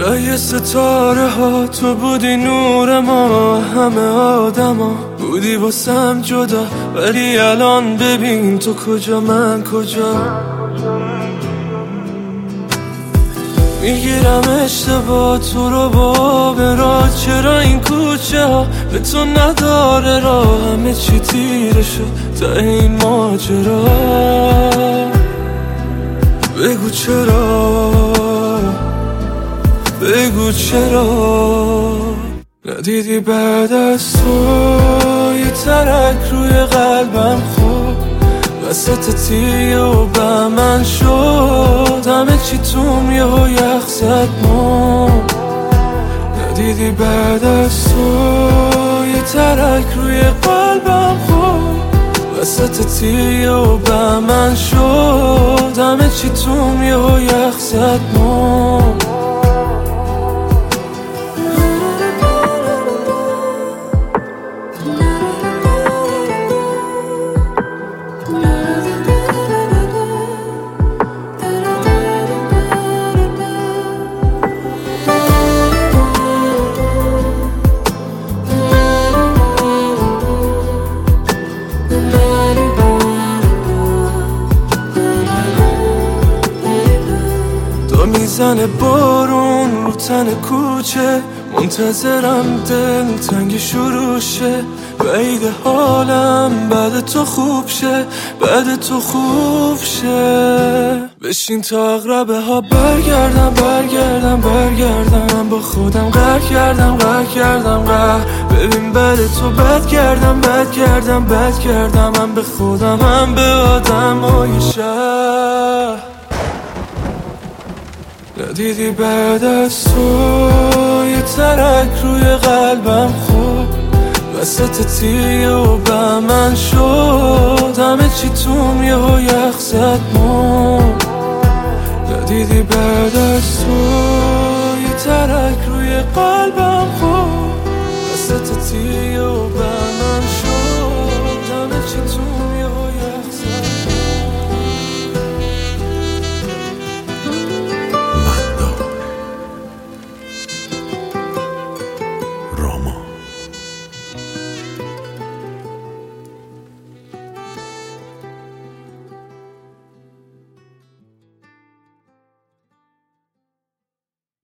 جای ستاره ها تو بودی نور ما، همه آدما بودی واسم جدا، ولی الان ببین تو کجا من کجا. میگیرم اشتباه تو رو با برا، چرا این کوچه ها به تو نداره راه، همه چی تیره شد تا این ماجرا. بگو چرا، بگو چرا ندیدی بعد از تو یه ترک روی قلبم خود وسط تیه و به من شد، همه چی توم یه ها یخ زد ما. ندیدی بعد از تو یه ترک روی قلبم خود وسط تیه و به من شد، همه چی توم یه ها یخ زد ما. میزنه بارون رو تن کوچه، منتظرم دل تنگ شروع شه، بعید حالم بعد تو خوب شه، بعد تو خوب شه. بشین تا اقربه ها برگردم برگردم برگردم، من با خودم قهر کردم قهر کردم قهر، ببین بعد تو بد کردم بد کردم بد کردم، من به خودم هم به آدم های شهر. ندیدی بعد از تو یه ترک روی قلبم خود وسط تیه و به من شد، همه چی توم یه ها یخ زد ما. ندیدی بعد از تو یه ترک روی قلبم خود وسط تیه و به